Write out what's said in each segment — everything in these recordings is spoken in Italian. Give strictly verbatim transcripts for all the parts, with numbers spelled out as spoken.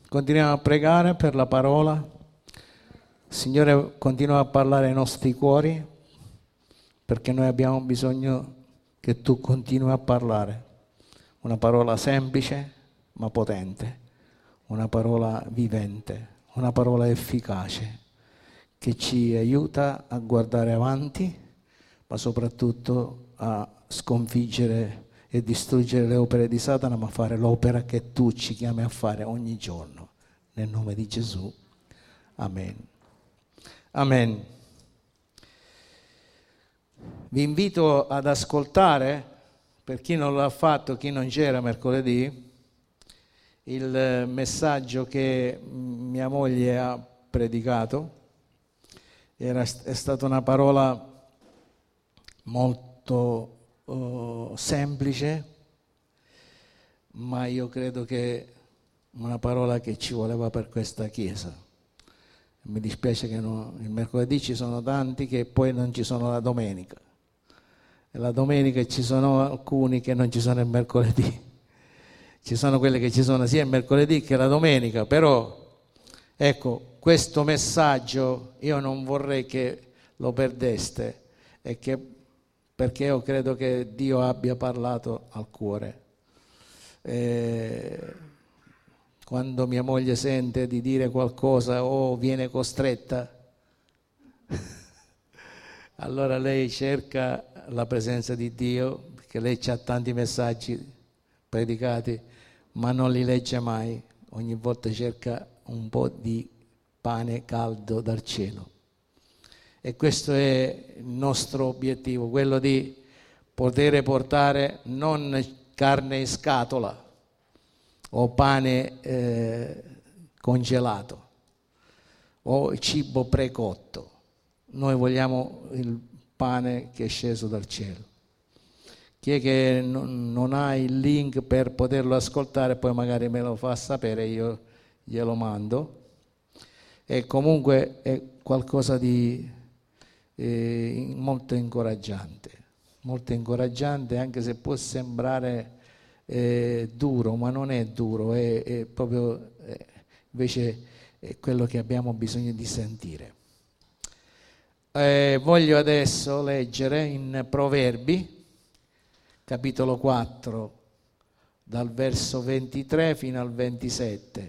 continuiamo a pregare per la parola. Signore, continua a parlare ai nostri cuori, perché noi abbiamo bisogno che tu continui a parlare. Una parola semplice ma potente, una parola vivente, una parola efficace, che ci aiuta a guardare avanti, ma soprattutto a sconfiggere e distruggere le opere di Satana, ma fare l'opera che tu ci chiami a fare ogni giorno. Nel nome di Gesù. Amen. Amen. Vi invito ad ascoltare, per chi non l'ha fatto, chi non c'era mercoledì, il messaggio che mia moglie ha predicato. Era, è stata una parola molto uh, semplice, ma io credo che una parola che ci voleva per questa Chiesa. Mi dispiace che no, il mercoledì ci sono tanti che poi non ci sono la domenica, e la domenica ci sono alcuni che non ci sono il mercoledì. Ci sono quelli che ci sono sia il mercoledì che la domenica, però ecco, questo messaggio io non vorrei che lo perdeste, e che, perché io credo che Dio abbia parlato al cuore. Eh, quando mia moglie sente di dire qualcosa o viene costretta, allora lei cerca la presenza di Dio, perché lei ha tanti messaggi predicati, ma non li legge mai. Ogni volta cerca un po' di pane caldo dal cielo. E questo è il nostro obiettivo, quello di poter portare non carne in scatola o pane eh, congelato o cibo precotto. Noi vogliamo il pane che è sceso dal cielo. Chi è che non, non ha il link per poterlo ascoltare, poi magari me lo fa sapere, io glielo mando. E comunque è qualcosa di eh, molto incoraggiante, molto incoraggiante, anche se può sembrare eh, duro, ma non è duro, è, è proprio eh, invece è quello che abbiamo bisogno di sentire. Eh, voglio adesso leggere in Proverbi, capitolo quattro, dal verso ventitré fino al ventisette.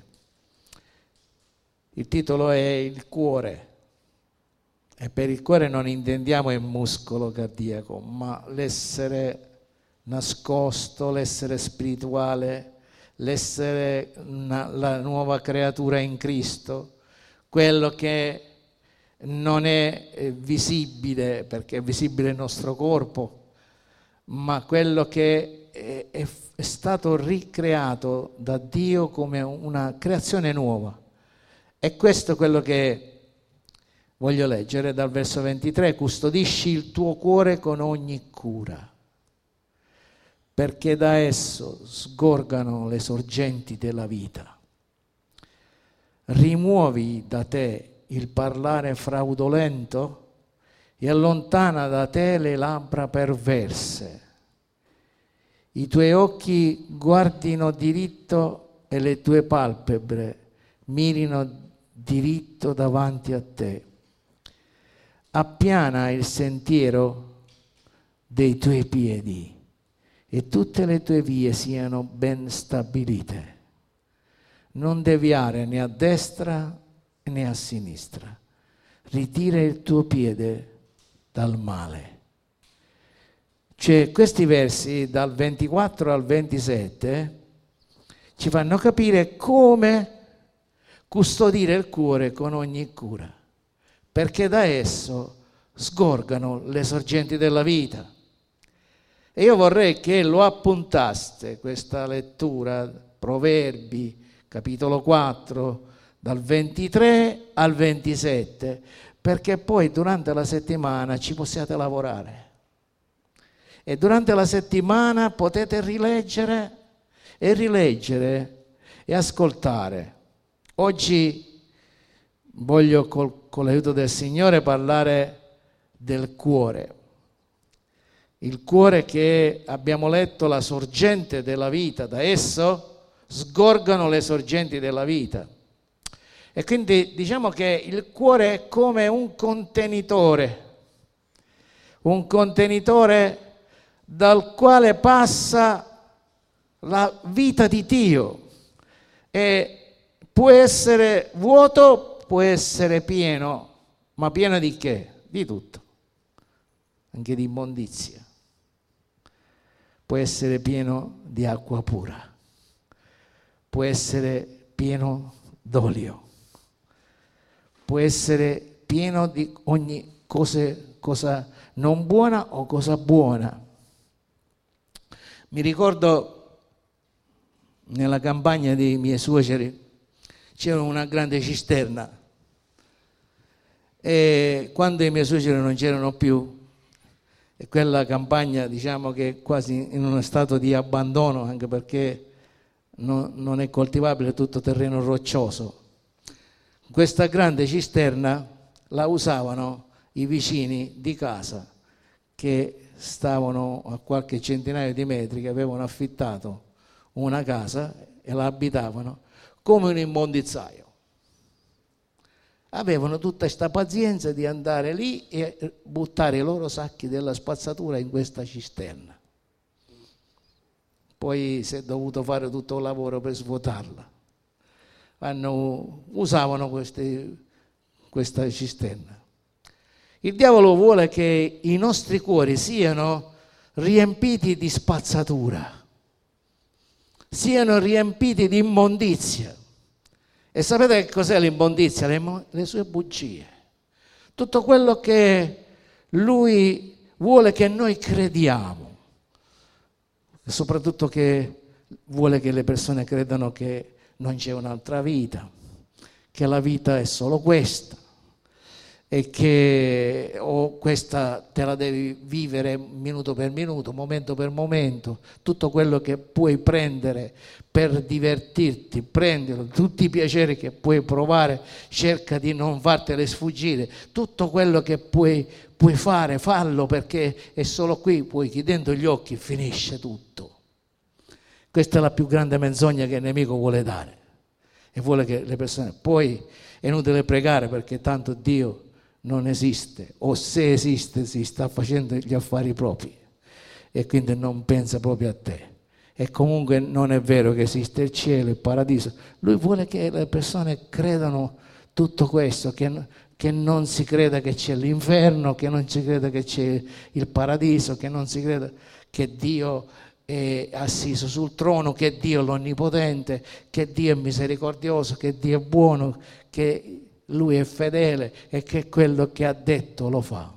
Il titolo è Il cuore, e per il cuore non intendiamo il muscolo cardiaco, ma l'essere nascosto, l'essere spirituale, l'essere una, la nuova creatura in Cristo, quello che non è visibile, perché è visibile il nostro corpo, ma quello che è, è, è stato ricreato da Dio come una creazione nuova. E questo è quello che voglio leggere dal verso ventitré. Custodisci il tuo cuore con ogni cura, perché da esso sgorgano le sorgenti della vita. Rimuovi da te il parlare fraudolento e allontana da te le labbra perverse. I tuoi occhi guardino diritto e le tue palpebre mirino diritto davanti a te. Appiana il sentiero dei tuoi piedi e tutte le tue vie siano ben stabilite. Non deviare né a destra né a sinistra. Ritira il tuo piede dal male. Cioè, questi versi dal ventiquattro al ventisette ci fanno capire come custodire il cuore con ogni cura, perché da esso sgorgano le sorgenti della vita. E io vorrei che lo appuntaste, questa lettura, Proverbi, capitolo quattro, dal ventitré al ventisette, perché poi durante la settimana ci possiate lavorare. E durante la settimana potete rileggere e rileggere e ascoltare. Oggi voglio col, con l'aiuto del Signore parlare del cuore. Il cuore che abbiamo letto, la sorgente della vita, da esso sgorgano le sorgenti della vita. E quindi diciamo che il cuore è come un contenitore, un contenitore dal quale passa la vita di Dio, e può essere vuoto, può essere pieno, ma pieno di che? Di tutto, anche di immondizia. Può essere pieno di acqua pura, può essere pieno d'olio, può essere pieno di ogni cose, cosa non buona o cosa buona. Mi ricordo nella campagna dei miei suoceri c'era una grande cisterna, e quando i miei suoceri non c'erano più, e quella campagna diciamo che quasi in uno stato di abbandono, anche perché non, non è coltivabile, è tutto terreno roccioso. Questa grande cisterna la usavano i vicini di casa che stavano a qualche centinaio di metri, che avevano affittato una casa e la abitavano come un immondizzaio. Avevano tutta questa pazienza di andare lì e buttare i loro sacchi della spazzatura in questa cisterna. Poi si è dovuto fare tutto il lavoro per svuotarla. Hanno, usavano queste, questa cisterna. Il diavolo vuole che i nostri cuori siano riempiti di spazzatura, siano riempiti di immondizia. E sapete che cos'è l'immondizia? Le, le sue bugie. Tutto quello che lui vuole che noi crediamo. E soprattutto che vuole che le persone credano che non c'è un'altra vita, che la vita è solo questa, e che oh, questa te la devi vivere minuto per minuto, momento per momento. Tutto quello che puoi prendere per divertirti, prendilo, tutti i piaceri che puoi provare, cerca di non fartele sfuggire. Tutto quello che puoi, puoi fare, fallo, perché è solo qui, poi chiudendo gli occhi finisce tutto. Questa è la più grande menzogna che il nemico vuole dare, e vuole che le persone, poi è inutile pregare perché tanto Dio non esiste, o se esiste si sta facendo gli affari propri e quindi non pensa proprio a te. E comunque non è vero che esiste il cielo, il paradiso. Lui vuole che le persone credano tutto questo, che, che non si creda che c'è l'inferno, che non si creda che c'è il paradiso, che non si creda che Dio è assiso sul trono, che Dio è l'onnipotente, che Dio è misericordioso, che Dio è buono, che Lui è fedele e che quello che ha detto lo fa.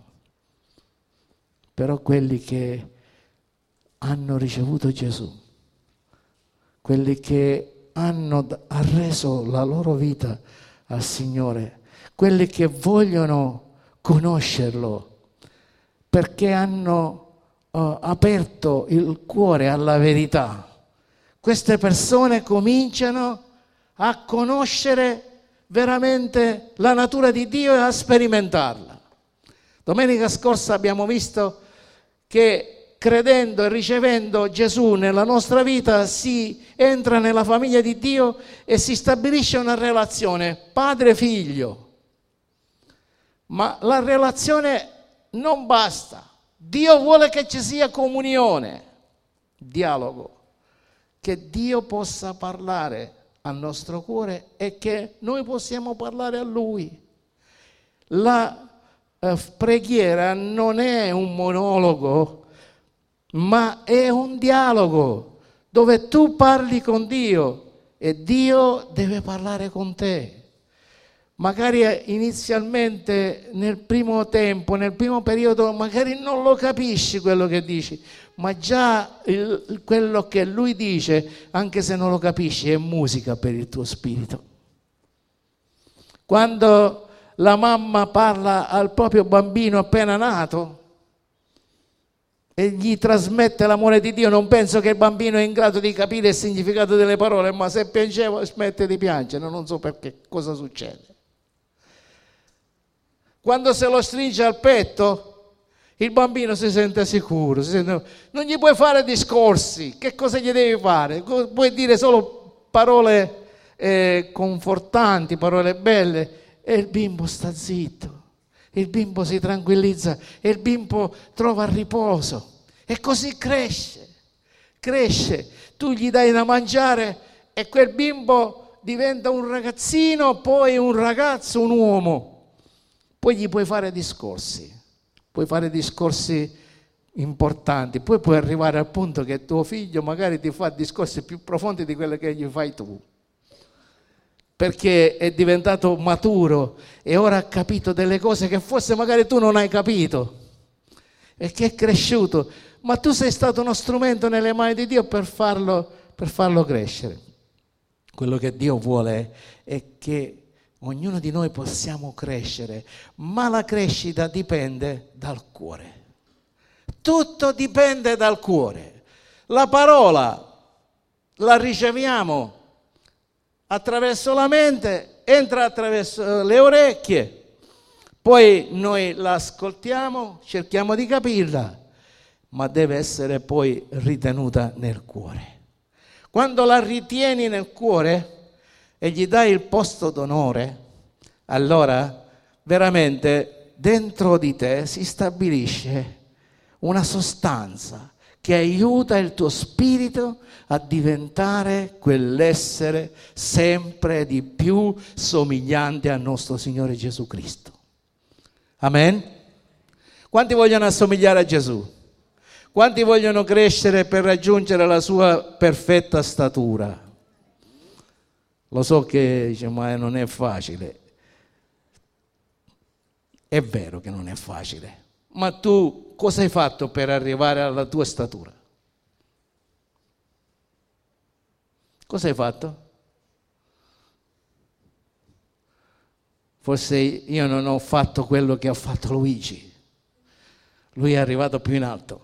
Però quelli che hanno ricevuto Gesù, quelli che hanno arreso la loro vita al Signore, quelli che vogliono conoscerlo perché hanno uh, aperto il cuore alla verità, queste persone cominciano a conoscere veramente la natura di Dio e a sperimentarla. Domenica scorsa abbiamo visto che credendo e ricevendo Gesù nella nostra vita si entra nella famiglia di Dio e si stabilisce una relazione padre-figlio. Ma la relazione non basta. Dio vuole che ci sia comunione, dialogo, che Dio possa parlare al nostro cuore e che noi possiamo parlare a Lui. La eh, preghiera non è un monologo, ma è un dialogo dove tu parli con Dio e Dio deve parlare con te. Magari inizialmente nel primo tempo, nel primo periodo, magari non lo capisci quello che dici, ma già il, quello che Lui dice, anche se non lo capisci, è musica per il tuo spirito. Quando la mamma parla al proprio bambino appena nato e gli trasmette l'amore di Dio, non penso che il bambino è in grado di capire il significato delle parole, ma se piangeva smette di piangere, non so perché, cosa succede. Quando se lo stringe al petto, il bambino si sente sicuro, si sente... non gli puoi fare discorsi, che cosa gli devi fare? Puoi dire solo parole eh, confortanti, parole belle, e il bimbo sta zitto, il bimbo si tranquillizza e il bimbo trova riposo e così cresce, cresce. Tu gli dai da mangiare e quel bimbo diventa un ragazzino, poi un ragazzo, un uomo. Poi gli puoi fare discorsi, puoi fare discorsi importanti, poi puoi arrivare al punto che tuo figlio magari ti fa discorsi più profondi di quelli che gli fai tu, perché è diventato maturo e ora ha capito delle cose che forse magari tu non hai capito, e che è cresciuto, ma tu sei stato uno strumento nelle mani di Dio per farlo, per farlo crescere. Quello che Dio vuole è che ognuno di noi possiamo crescere, ma la crescita dipende dal cuore. Tutto dipende dal cuore. La parola la riceviamo attraverso la mente, entra attraverso le orecchie, poi noi la ascoltiamo, cerchiamo di capirla, ma deve essere poi ritenuta nel cuore. Quando la ritieni nel cuore e gli dai il posto d'onore, allora veramente dentro di te si stabilisce una sostanza che aiuta il tuo spirito a diventare quell'essere sempre di più somigliante al nostro Signore Gesù Cristo. Amen? Quanti vogliono assomigliare a Gesù? Quanti vogliono crescere per raggiungere la sua perfetta statura? Lo so che dice, ma non è facile. È vero che non è facile, ma tu cosa hai fatto per arrivare alla tua statura? Cosa hai fatto? Forse io non ho fatto quello che ha fatto Luigi. Lui è arrivato più in alto.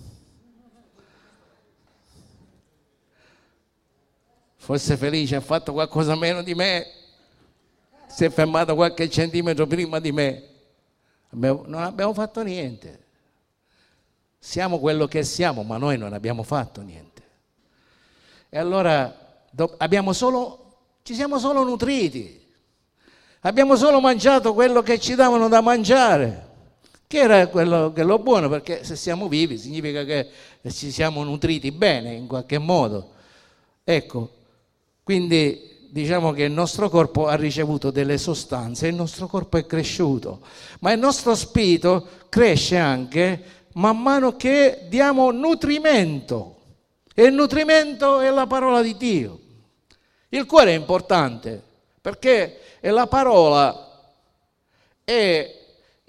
Forse Felice ha fatto qualcosa meno di me, si è fermato qualche centimetro prima di me. Abbiamo, non abbiamo fatto niente. Siamo quello che siamo, ma noi non abbiamo fatto niente. E allora do, abbiamo solo, ci siamo solo nutriti, abbiamo solo mangiato quello che ci davano da mangiare, che era quello, quello buono, perché se siamo vivi significa che ci siamo nutriti bene in qualche modo. Ecco, quindi diciamo che il nostro corpo ha ricevuto delle sostanze, il nostro corpo è cresciuto, ma il nostro spirito cresce anche man mano che diamo nutrimento, e il nutrimento è la parola di Dio. Il cuore è importante perché la parola è,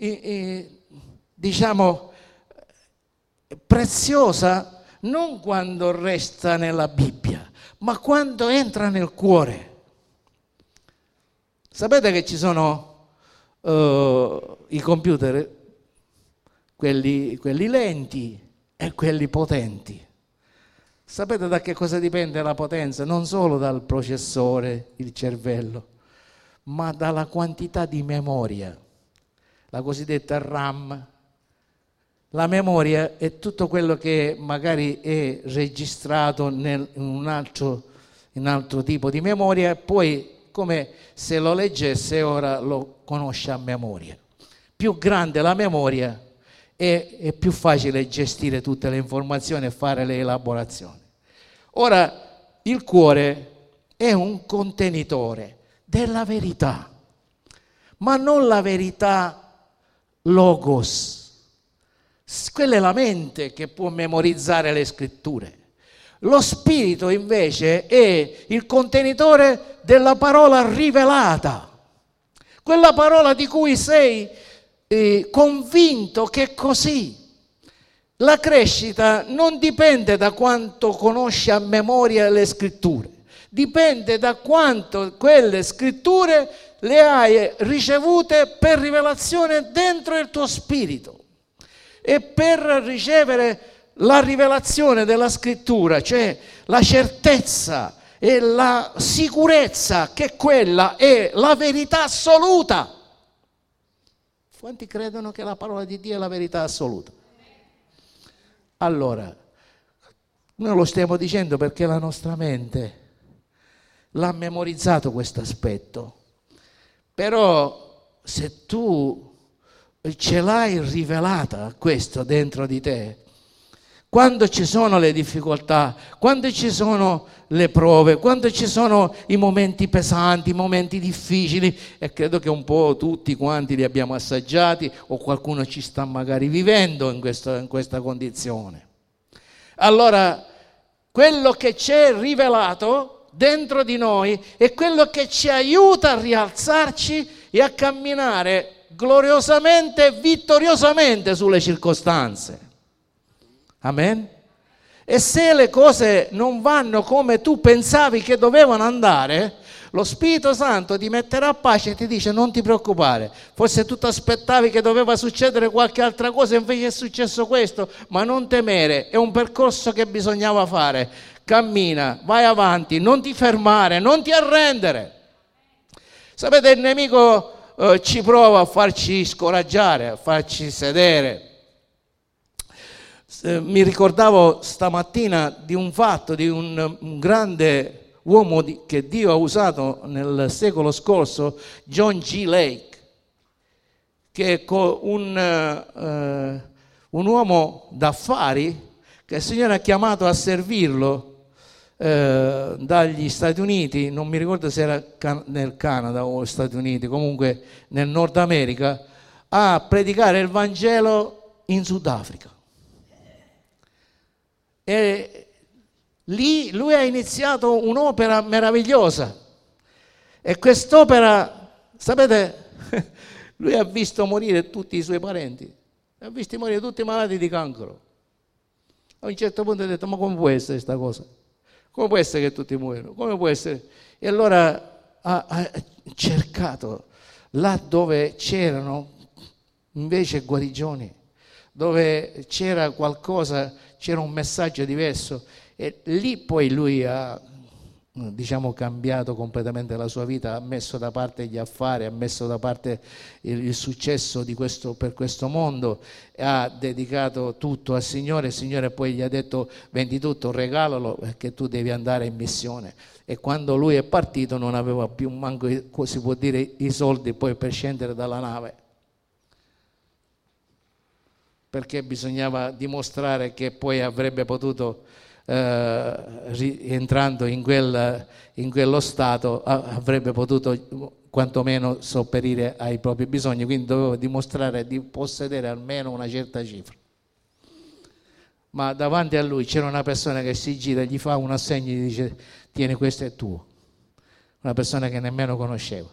diciamo, preziosa non quando resta nella Bibbia, ma quando entra nel cuore. Sapete che ci sono uh, i computer, quelli, quelli lenti e quelli potenti. Sapete da che cosa dipende la potenza? Non solo dal processore, il cervello, ma dalla quantità di memoria, la cosiddetta RAM. La memoria è tutto quello che magari è registrato nel, in un altro, in un altro tipo di memoria, e poi come se lo leggesse ora lo conosce a memoria. Più grande la memoria è, è più facile gestire tutte le informazioni e fare le elaborazioni. Ora, il cuore è un contenitore della verità, ma non la verità logos. Quella è la mente che può memorizzare le scritture. Lo spirito invece è il contenitore della parola rivelata, quella parola di cui sei eh, convinto che è così. La crescita non dipende da quanto conosci a memoria le scritture, dipende da quanto quelle scritture le hai ricevute per rivelazione dentro il tuo spirito. E per ricevere la rivelazione della scrittura, cioè la certezza e la sicurezza che quella è la verità assoluta. Quanti credono che la parola di Dio è la verità assoluta? Allora, noi lo stiamo dicendo perché la nostra mente l'ha memorizzato questo aspetto. Però se tu ce l'hai rivelata questo dentro di te, quando ci sono le difficoltà, quando ci sono le prove, quando ci sono i momenti pesanti, i momenti difficili, e credo che un po' tutti quanti li abbiamo assaggiati, o qualcuno ci sta magari vivendo in, questo, in questa condizione. Allora, quello che c'è rivelato dentro di noi è quello che ci aiuta a rialzarci e a camminare gloriosamente e vittoriosamente sulle circostanze. Amen? E se le cose non vanno come tu pensavi che dovevano andare, lo Spirito Santo ti metterà a pace e ti dice: non ti preoccupare, forse tu ti aspettavi che doveva succedere qualche altra cosa, invece è successo questo, ma non temere, è un percorso che bisognava fare. Cammina, vai avanti, non ti fermare, non ti arrendere. Sapete, il nemico eh, ci prova a farci scoraggiare, a farci sedere. Eh, mi ricordavo stamattina di un fatto, di un, un grande uomo di, che Dio ha usato nel secolo scorso, John G. Lake, che è un, eh, un uomo d'affari che il Signore ha chiamato a servirlo eh, dagli Stati Uniti, non mi ricordo se era can- nel Canada o negli Stati Uniti, comunque nel Nord America, a predicare il Vangelo in Sudafrica. E lì lui ha iniziato un'opera meravigliosa, e quest'opera, sapete, lui ha visto morire tutti i suoi parenti, ha visto morire tutti i malati di cancro. A un certo punto ha detto: ma come può essere questa cosa? Come può essere che tutti muoiono? Come può essere? E allora ha, ha cercato là dove c'erano invece guarigioni, dove c'era qualcosa, c'era un messaggio diverso, e lì poi lui ha, diciamo, cambiato completamente la sua vita, ha messo da parte gli affari, ha messo da parte il, il successo di questo, per questo mondo, ha dedicato tutto al Signore. Il Signore poi gli ha detto: vendi tutto, regalalo, perché tu devi andare in missione. E quando lui è partito non aveva più manco, si può dire, i soldi poi per scendere dalla nave, perché bisognava dimostrare che poi avrebbe potuto, eh, rientrando in, quel, in quello stato, avrebbe potuto quantomeno sopperire ai propri bisogni, quindi doveva dimostrare di possedere almeno una certa cifra. Ma davanti a lui c'era una persona che si gira, gli fa un assegno e gli dice: tieni, questo è tuo. Una persona che nemmeno conosceva.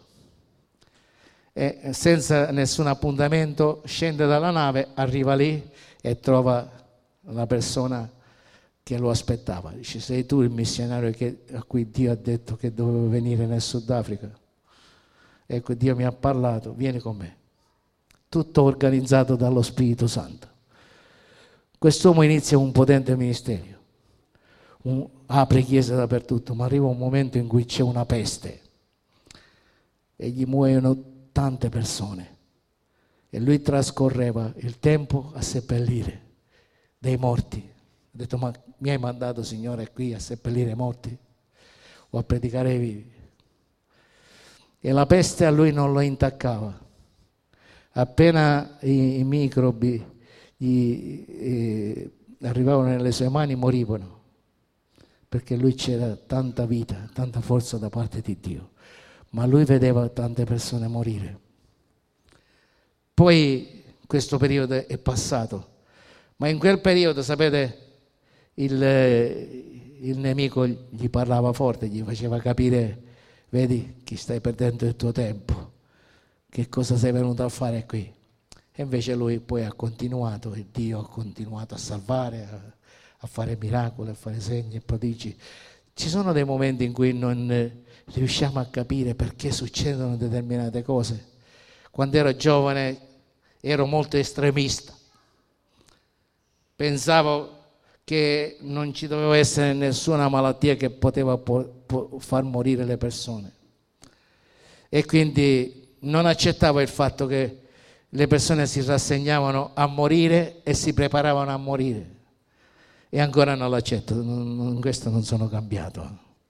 E senza nessun appuntamento scende dalla nave, arriva lì e trova la persona che lo aspettava. Dice: sei tu il missionario che, a cui Dio ha detto che dovevo venire nel Sudafrica? Ecco, Dio mi ha parlato, vieni con me. Tutto organizzato dallo Spirito Santo. Quest'uomo inizia un potente ministero, un, apre chiese dappertutto, ma arriva un momento in cui c'è una peste e gli muoiono tante persone, e lui trascorreva il tempo a seppellire dei morti. Ha detto: ma mi hai mandato, Signore, qui a seppellire i morti o a predicare ai vivi? E la peste a lui non lo intaccava. Appena i, i microbi gli eh, arrivavano nelle sue mani, morivano, perché lui c'era tanta vita, tanta forza da parte di Dio. Ma lui vedeva tante persone morire. Poi questo periodo è passato, ma in quel periodo, sapete, il, il nemico gli parlava forte, gli faceva capire: vedi che stai perdendo il tuo tempo, che cosa sei venuto a fare qui? E invece lui poi ha continuato, e Dio ha continuato a salvare, a, a fare miracoli, a fare segni e prodigi. Ci sono dei momenti in cui non riusciamo a capire perché succedono determinate cose. Quando ero giovane ero molto estremista, pensavo che non ci doveva essere nessuna malattia che poteva po- po- far morire le persone, e quindi non accettavo il fatto che le persone si rassegnavano a morire e si preparavano a morire, e ancora non l'accetto, in questo non sono cambiato.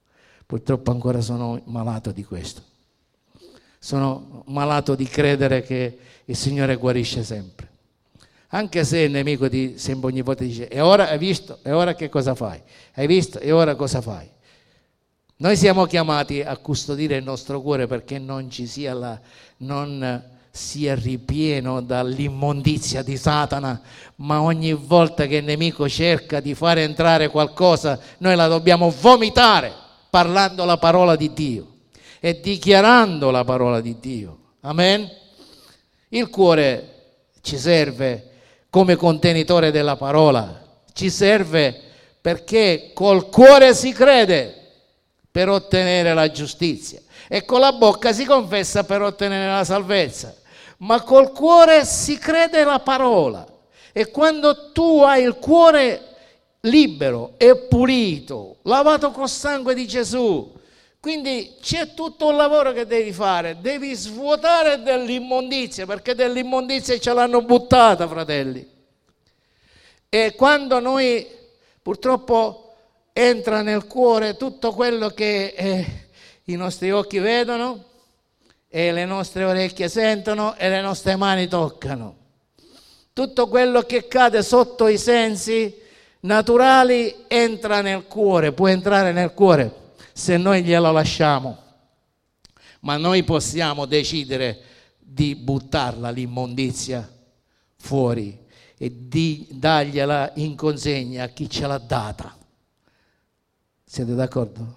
Purtroppo ancora sono malato di questo. Sono malato di credere che il Signore guarisce sempre. Anche se il nemico ti sempre ogni volta dice: e ora hai visto? E ora che cosa fai? Hai visto? E ora cosa fai? Noi siamo chiamati a custodire il nostro cuore perché non ci sia la, non sia ripieno dall'immondizia di Satana, ma ogni volta che il nemico cerca di fare entrare qualcosa, noi la dobbiamo vomitare parlando la parola di Dio e dichiarando la parola di Dio. Amen? Il cuore ci serve come contenitore della parola, ci serve perché col cuore si crede per ottenere la giustizia e con la bocca si confessa per ottenere la salvezza, ma col cuore si crede la parola. E quando tu hai il cuore libero e pulito, lavato col sangue di Gesù, quindi c'è tutto un lavoro che devi fare, devi svuotare dell'immondizia, perché dell'immondizia ce l'hanno buttata, fratelli. E quando noi purtroppo entra nel cuore tutto quello che eh, i nostri occhi vedono e le nostre orecchie sentono e le nostre mani toccano, tutto quello che cade sotto i sensi naturali entra nel cuore, può entrare nel cuore se noi glielo lasciamo, ma noi possiamo decidere di buttarla l'immondizia fuori e di dargliela in consegna a chi ce l'ha data. Siete d'accordo?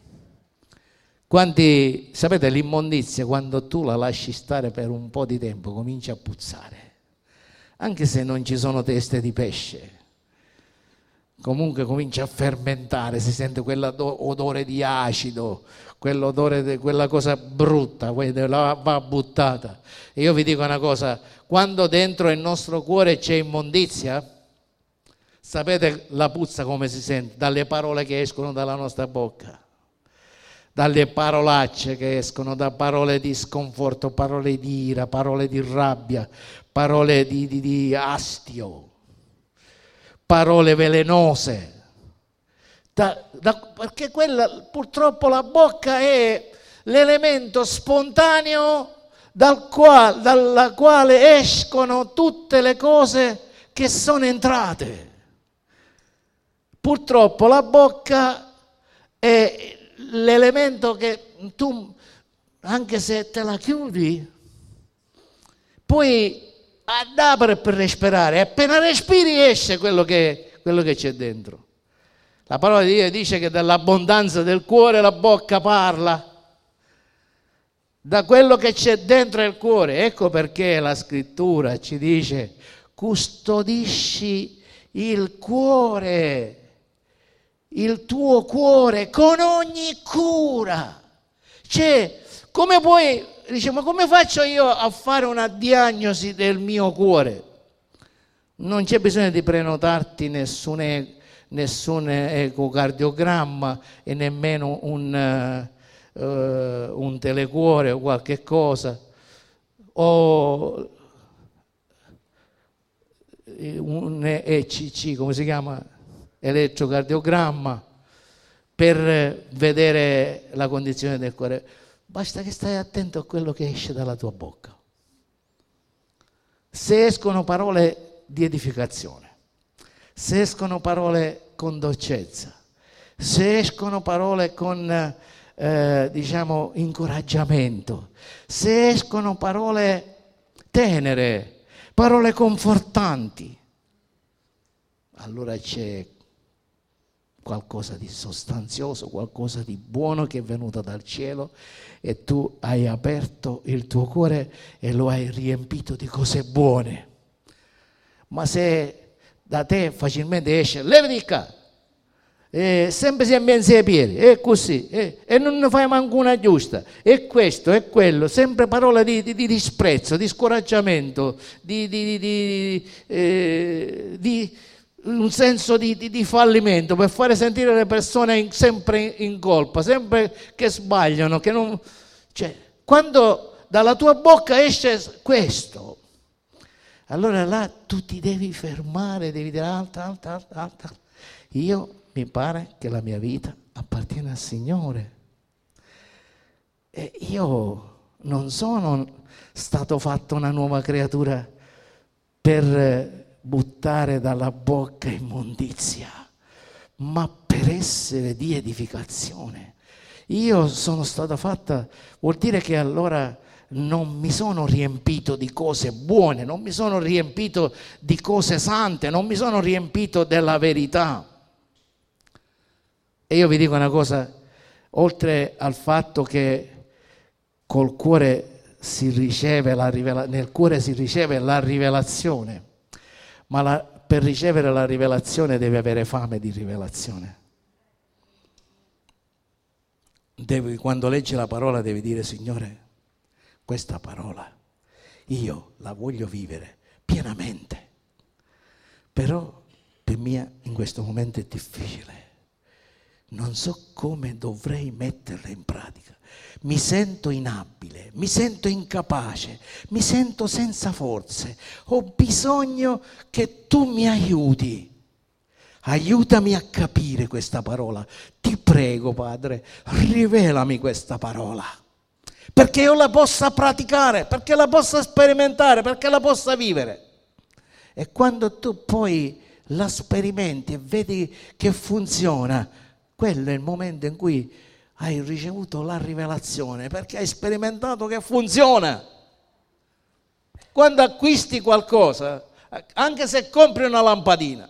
Quanti, sapete, l'immondizia quando tu la lasci stare per un po' di tempo comincia a puzzare, anche se non ci sono teste di pesce, comunque comincia a fermentare, si sente quell'odore di acido, quell'odore di quella cosa brutta, la va buttata. E io vi dico una cosa, quando dentro il nostro cuore c'è immondizia, sapete la puzza come si sente? Dalle parole che escono dalla nostra bocca, dalle parolacce che escono, da parole di sconforto, parole di ira, parole di rabbia, parole di, di, di astio, parole velenose. Da, da, perché quella, purtroppo la bocca è l'elemento spontaneo dal quale, dalla quale escono tutte le cose che sono entrate. Purtroppo la bocca è l'elemento che tu, anche se te la chiudi, poi ad apre per respirare, e appena respiri esce quello che, quello che c'è dentro. La parola di Dio dice che dall'abbondanza del cuore la bocca parla, da quello che c'è dentro il cuore. Ecco perché la scrittura ci dice: custodisci il cuore, il tuo cuore con ogni cura. Cioè, come puoi, dice, ma come faccio io a fare una diagnosi del mio cuore? Non c'è bisogno di prenotarti nessun, nessun ecocardiogramma e nemmeno un, uh, un telecuore o qualche cosa, o un E C C, come si chiama? Elettrocardiogramma, per vedere la condizione del cuore. Basta che stai attento a quello che esce dalla tua bocca. Se escono parole di edificazione, se escono parole con dolcezza, se escono parole con eh, diciamo incoraggiamento, se escono parole tenere, parole confortanti, allora c'è qualcosa di sostanzioso, qualcosa di buono che è venuto dal cielo e tu hai aperto il tuo cuore e lo hai riempito di cose buone. Ma se da te facilmente esce levati qua, e sempre si ambienza ai piedi, e così, e, e non ne fai manco una giusta, e questo e quello, sempre parole di, di, di disprezzo, di scoraggiamento, di, di, di, di, eh, di un senso di, di, di fallimento, per fare sentire le persone in, sempre in colpa, sempre che sbagliano, che non, cioè, quando dalla tua bocca esce questo, allora là tu ti devi fermare, devi dire alta, alta, alta, alta. Io mi pare che la mia vita appartiene al Signore. E io non sono stato fatto una nuova creatura per buttare dalla bocca immondizia, ma per essere di edificazione. Io sono stata fatta, vuol dire che allora non mi sono riempito di cose buone, non mi sono riempito di cose sante, non mi sono riempito della verità. E io vi dico una cosa, oltre al fatto che col cuore si riceve la rivela- nel cuore si riceve la rivelazione, ma la, per ricevere la rivelazione devi avere fame di rivelazione. Devi, quando leggi la parola devi dire: Signore, questa parola io la voglio vivere pienamente, però per me in questo momento è difficile, non so come dovrei metterla in pratica, mi sento inabile, mi sento incapace, mi sento senza forze, ho bisogno che tu mi aiuti. Aiutami a capire questa parola. Ti prego, Padre, rivelami questa parola, perché io la possa praticare, perché la possa sperimentare, perché la possa vivere. E quando tu poi la sperimenti e vedi che funziona, quello è il momento in cui hai ricevuto la rivelazione, perché hai sperimentato che funziona. Quando acquisti qualcosa, anche se compri una lampadina,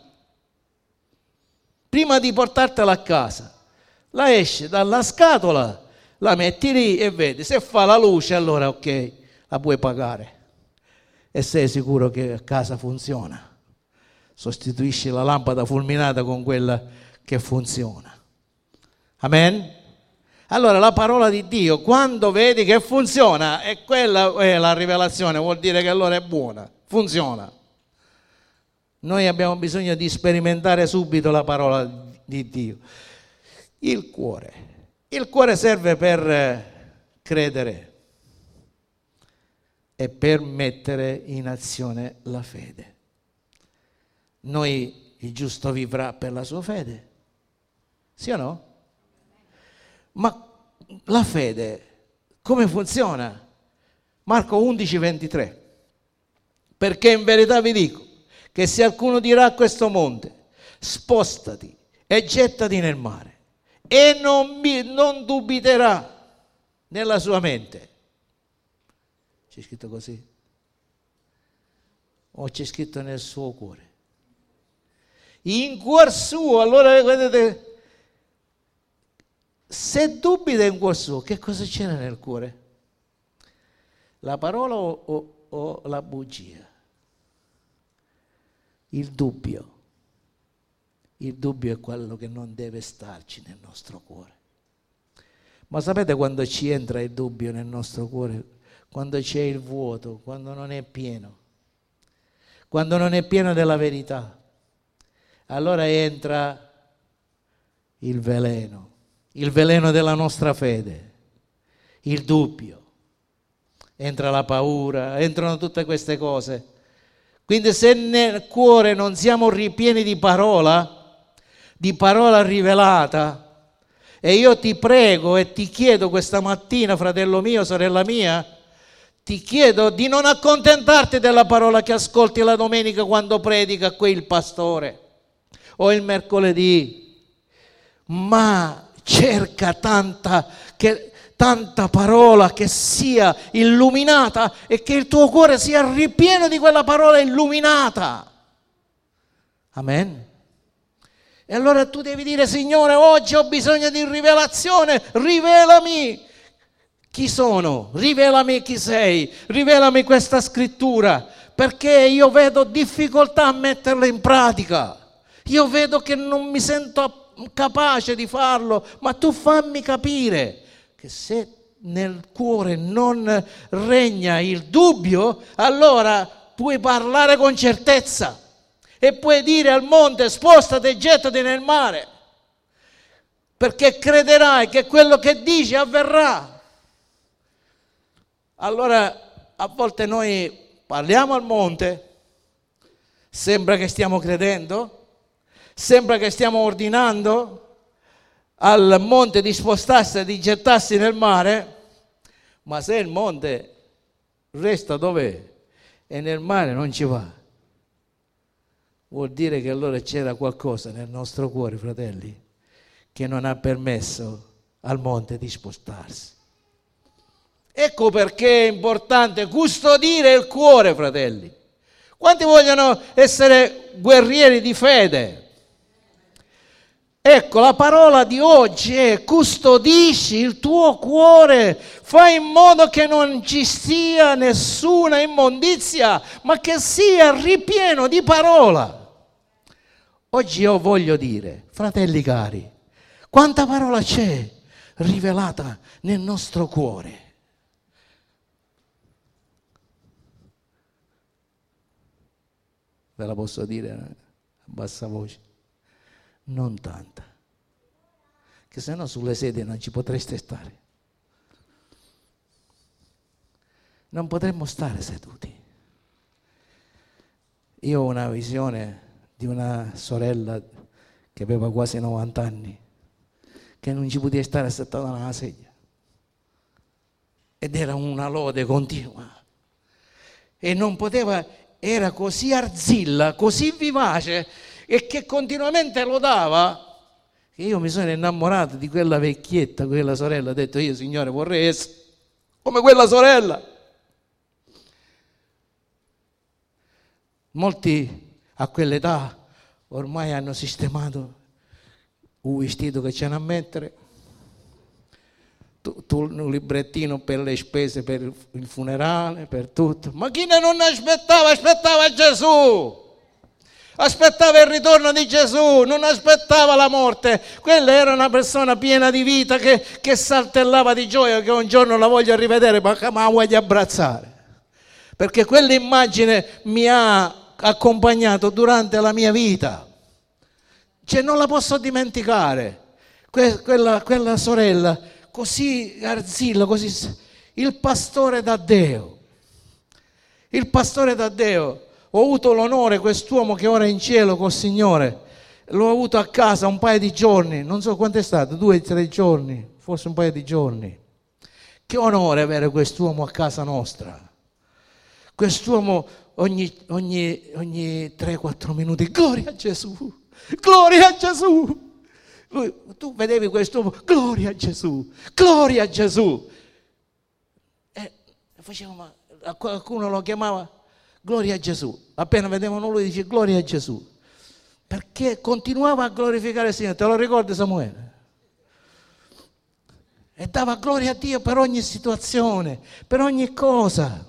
prima di portartela a casa, la esci dalla scatola, la metti lì e vedi, se fa la luce allora ok, la puoi pagare e sei sicuro che a casa funziona. Sostituisci la lampada fulminata con quella che funziona. Amen? Allora la parola di Dio, quando vedi che funziona, e quella è la rivelazione, vuol dire che allora è buona, funziona. Noi abbiamo bisogno di sperimentare subito la parola di Dio. Il cuore. Il cuore serve per credere e per mettere in azione la fede. Noi, il giusto vivrà per la sua fede. Sì o no? Ma la fede, come funziona? Marco undici ventitré. Perché in verità vi dico che se qualcuno dirà a questo monte, spostati e gettati nel mare, e non, non dubiterà nella sua mente. C'è scritto così? O c'è scritto nel suo cuore? In cuor suo, allora vedete, se dubita in cuor suo, che cosa c'è nel cuore? La parola o, o, o la bugia? Il dubbio. Il dubbio è quello che non deve starci nel nostro cuore. Ma sapete quando ci entra il dubbio nel nostro cuore? Quando c'è il vuoto, quando non è pieno. Quando non è pieno della verità. Allora entra il veleno. Il veleno della nostra fede. Il dubbio. Entra la paura, entrano tutte queste cose. Quindi se nel cuore non siamo ripieni di parola, di parola rivelata, e io ti prego e ti chiedo questa mattina, fratello mio, sorella mia, ti chiedo di non accontentarti della parola che ascolti la domenica quando predica qui il pastore o il mercoledì, ma cerca tanta che tanta parola che sia illuminata e che il tuo cuore sia ripieno di quella parola illuminata. Amen. E allora tu devi dire: Signore, oggi ho bisogno di rivelazione, rivelami chi sono, rivelami chi sei, rivelami questa scrittura, perché io vedo difficoltà a metterla in pratica, io vedo che non mi sento capace di farlo, ma tu fammi capire che se nel cuore non regna il dubbio, allora puoi parlare con certezza e puoi dire al monte: spostati e gettati nel mare, perché crederai che quello che dici avverrà. Allora a volte noi parliamo al monte, sembra che stiamo credendo, Sembra che stiamo ordinando al monte di spostarsi e di gettarsi nel mare, ma se il monte resta dov'è e nel mare non ci va, vuol dire che allora c'era qualcosa nel nostro cuore, fratelli, che non ha permesso al monte di spostarsi. Ecco perché è importante custodire il cuore, fratelli. Quanti vogliono essere guerrieri di fede? Ecco, la parola di oggi è: custodisci il tuo cuore, fai in modo che non ci sia nessuna immondizia, ma che sia ripieno di parola. Oggi io voglio dire, fratelli cari, quanta parola c'è rivelata nel nostro cuore. Ve la posso dire a bassa voce? Non tanta, che se no sulle sedie non ci potreste stare, non potremmo stare seduti. Io ho una visione di una sorella che aveva quasi novanta anni, che non ci poteva stare settata nella sedia, ed era una lode continua, e non poteva, era così arzilla, così vivace, e che continuamente lodava, che io mi sono innamorato di quella vecchietta, quella sorella. Ho detto: io, Signore, vorrei essere come quella sorella. Molti a quell'età ormai hanno sistemato un vestito che c'hanno a mettere, tu, tu, un librettino per le spese per il funerale, per tutto. Ma chi non aspettava? Aspettava Gesù. Aspettava il ritorno di Gesù, non aspettava la morte. Quella era una persona piena di vita che, che saltellava di gioia, che un giorno la voglio rivedere, ma la voglio abbracciare, perché quell'immagine mi ha accompagnato durante la mia vita, cioè non la posso dimenticare. Que, quella, quella sorella così arzilla, così, il pastore Taddeo, il pastore Taddeo. Ho avuto l'onore, quest'uomo che ora è in cielo col Signore, l'ho avuto a casa un paio di giorni, non so quanto è stato, due o tre giorni, forse un paio di giorni. Che onore avere quest'uomo a casa nostra. Quest'uomo ogni, ogni, ogni tre quattro minuti: gloria a Gesù, gloria a Gesù. Lui, tu vedevi quest'uomo: gloria a Gesù, gloria a Gesù. E faceva, ma qualcuno lo chiamava gloria a Gesù. Appena vedevano lui, dice gloria a Gesù, perché continuava a glorificare il Signore. Te lo ricordi, Samuele? E dava gloria a Dio per ogni situazione, per ogni cosa.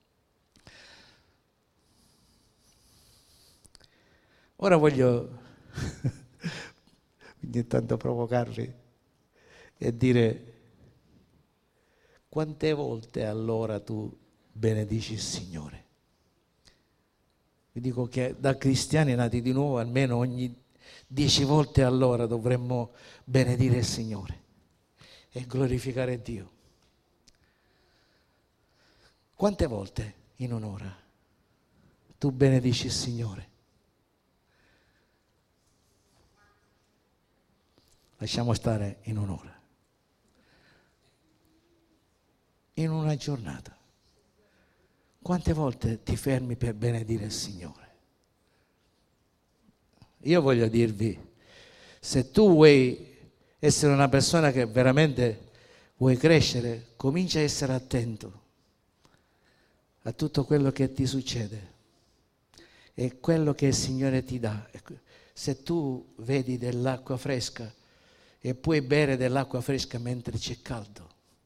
Ora voglio ogni tanto provocarvi e dire: quante volte allora tu benedici il Signore? Vi dico che da cristiani nati di nuovo almeno ogni dieci volte all'ora dovremmo benedire il Signore e glorificare Dio. Quante volte in un'ora tu benedici il Signore? Lasciamo stare in un'ora. In una giornata. Quante volte ti fermi per benedire il Signore? Io voglio dirvi, se tu vuoi essere una persona che veramente vuoi crescere, comincia a essere attento a tutto quello che ti succede e quello che il Signore ti dà. Se tu vedi dell'acqua fresca e puoi bere dell'acqua fresca mentre c'è caldo,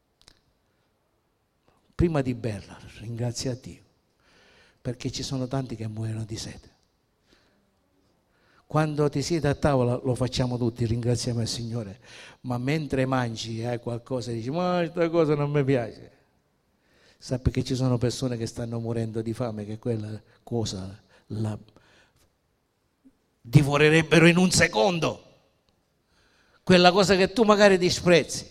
prima di berla, ringrazia Dio, perché ci sono tanti che muoiono di sete. Quando ti siedi a tavola lo facciamo tutti, ringraziamo il Signore, ma mentre mangi e hai qualcosa e dici: ma questa cosa non mi piace, sappi che ci sono persone che stanno morendo di fame, che quella cosa la divorerebbero in un secondo, quella cosa che tu magari disprezzi,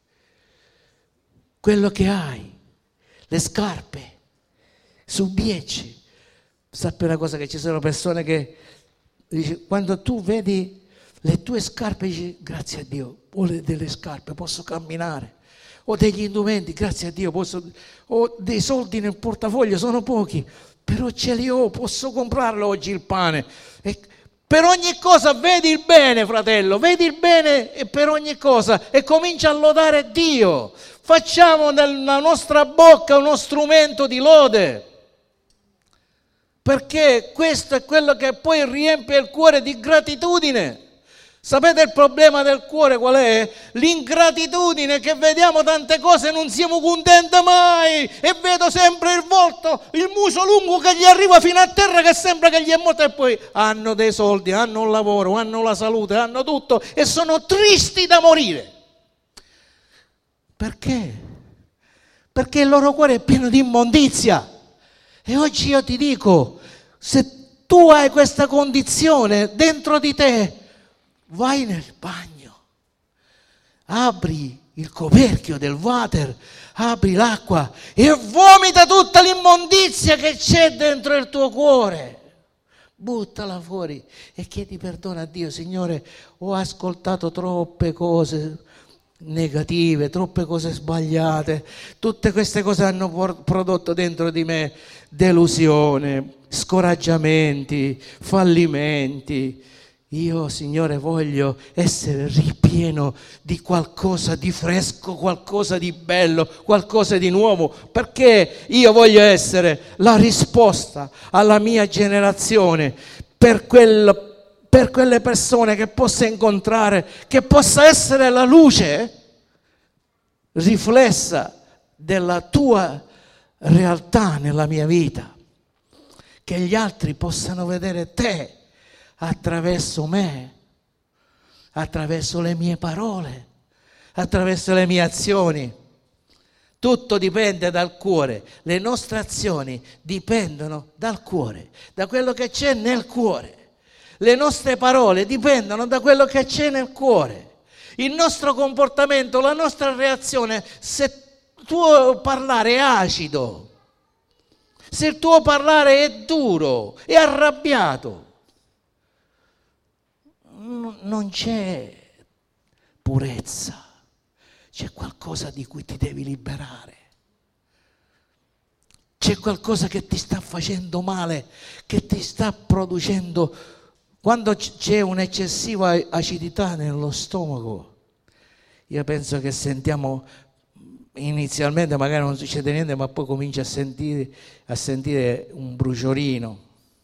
quello che hai, le scarpe, subbieci. Sappi una cosa, che ci sono persone che dice, quando tu vedi le tue scarpe, dici grazie a Dio, ho delle scarpe, posso camminare, ho degli indumenti, grazie a Dio, posso, ho dei soldi nel portafoglio, sono pochi, però ce li ho, posso comprarlo oggi il pane. E per ogni cosa vedi il bene, fratello, vedi il bene e per ogni cosa e comincia a lodare Dio. Facciamo nella nostra bocca uno strumento di lode, perché questo è quello che poi riempie il cuore di gratitudine. Sapete il problema del cuore qual è? L'ingratitudine, che vediamo tante cose e non siamo contenti mai, e vedo sempre il volto, il muso lungo che gli arriva fino a terra, che sembra che gli è morto, e poi hanno dei soldi, hanno un lavoro, hanno la salute, hanno tutto e sono tristi da morire. Perché? Perché il loro cuore è pieno di immondizia. E oggi io ti dico, se tu hai questa condizione dentro di te, vai nel bagno, apri il coperchio del water, apri l'acqua e vomita tutta l'immondizia che c'è dentro il tuo cuore. Buttala fuori e chiedi perdono a Dio. Signore, ho ascoltato troppe cose negative, troppe cose sbagliate, tutte queste cose hanno prodotto dentro di me delusione, scoraggiamenti, fallimenti. Io, Signore, voglio essere ripieno di qualcosa di fresco, qualcosa di bello, qualcosa di nuovo, perché io voglio essere la risposta alla mia generazione per, quel, per quelle persone che possa incontrare, che possa essere la luce riflessa della tua realtà nella mia vita, che gli altri possano vedere te attraverso me, attraverso le mie parole, attraverso le mie azioni. Tutto dipende dal cuore, le nostre azioni dipendono dal cuore, da quello che c'è nel cuore. Le nostre parole dipendono da quello che c'è nel cuore. Il nostro comportamento, la nostra reazione, se il tuo parlare è acido, se il tuo parlare è duro, è arrabbiato, non c'è purezza, c'è qualcosa di cui ti devi liberare, c'è qualcosa che ti sta facendo male, che ti sta producendo. Quando c'è un'eccessiva acidità nello stomaco, io penso che sentiamo, inizialmente magari non succede niente, ma poi comincia a sentire, a sentire un bruciorino.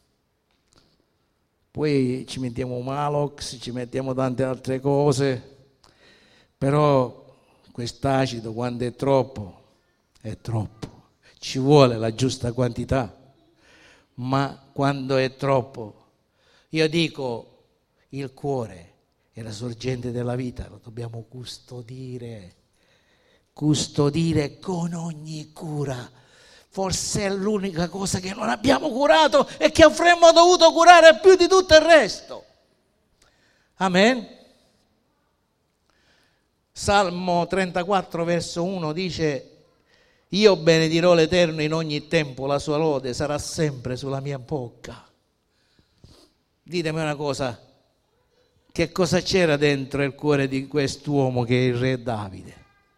Poi ci mettiamo Malox, ci mettiamo tante altre cose, però quest'acido quando è troppo, è troppo. Ci vuole la giusta quantità, ma quando è troppo, io dico, il cuore è la sorgente della vita, lo dobbiamo custodire, custodire con ogni cura. Forse è l'unica cosa che non abbiamo curato e che avremmo dovuto curare più di tutto il resto. Amen. Salmo trentaquattro verso uno dice: io benedirò l'Eterno in ogni tempo, la sua lode sarà sempre sulla mia bocca. Ditemi una cosa, che cosa c'era dentro il cuore di quest'uomo che è il re Davide?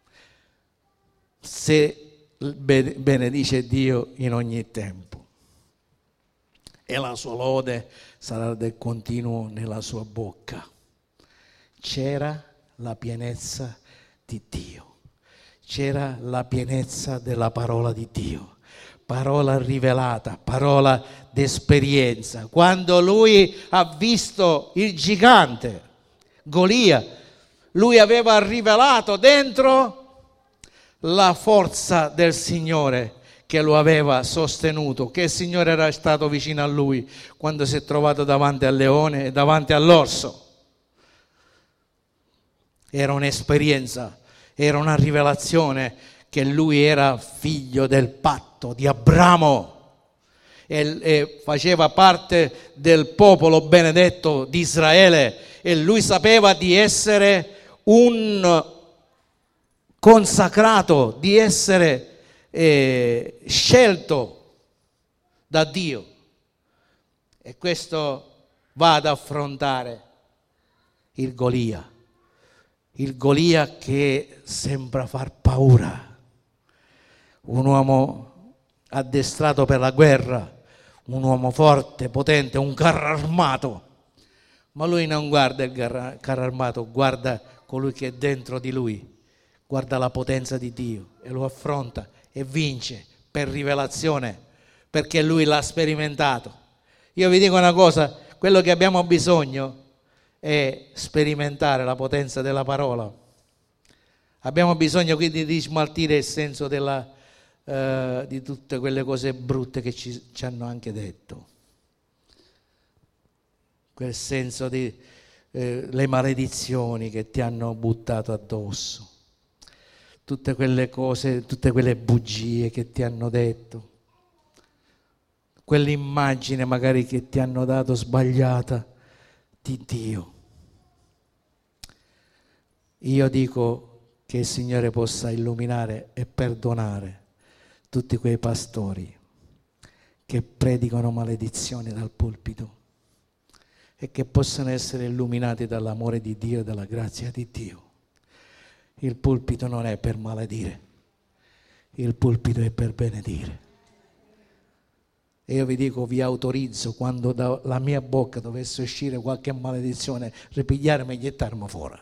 Se benedice Dio in ogni tempo e la sua lode sarà del continuo nella sua bocca. C'era la pienezza di Dio, c'era la pienezza della parola di Dio, parola rivelata, parola d'esperienza. Quando lui ha visto il gigante Golia, lui aveva rivelato dentro la forza del Signore che lo aveva sostenuto, che il Signore era stato vicino a lui quando si è trovato davanti al leone e davanti all'orso. Era un'esperienza, era una rivelazione che lui era figlio del patto di Abramo e, e faceva parte del popolo benedetto di Israele, e lui sapeva di essere un consacrato, di essere eh, scelto da Dio. E questo va ad affrontare il Golia, il Golia che sembra far paura, un uomo addestrato per la guerra, un uomo forte, potente, un carro armato, ma lui non guarda il carro armato, guarda colui che è dentro di lui, guarda la potenza di Dio e lo affronta e vince per rivelazione, perché lui l'ha sperimentato. Io vi dico una cosa, quello che abbiamo bisogno è sperimentare la potenza della parola. Abbiamo bisogno quindi di smaltire il senso della, eh, di tutte quelle cose brutte che ci, ci hanno anche detto. Quel senso di eh, le maledizioni che ti hanno buttato addosso. Tutte quelle cose, tutte quelle bugie che ti hanno detto. Quell'immagine magari che ti hanno dato sbagliata di Dio. Io dico che il Signore possa illuminare e perdonare tutti quei pastori che predicano maledizioni dal pulpito e che possano essere illuminati dall'amore di Dio e dalla grazia di Dio. Il pulpito non è per maledire, il pulpito è per benedire. E io vi dico, vi autorizzo, quando dalla mia bocca dovesse uscire qualche maledizione, ripigliarmi e gettarmi fuori.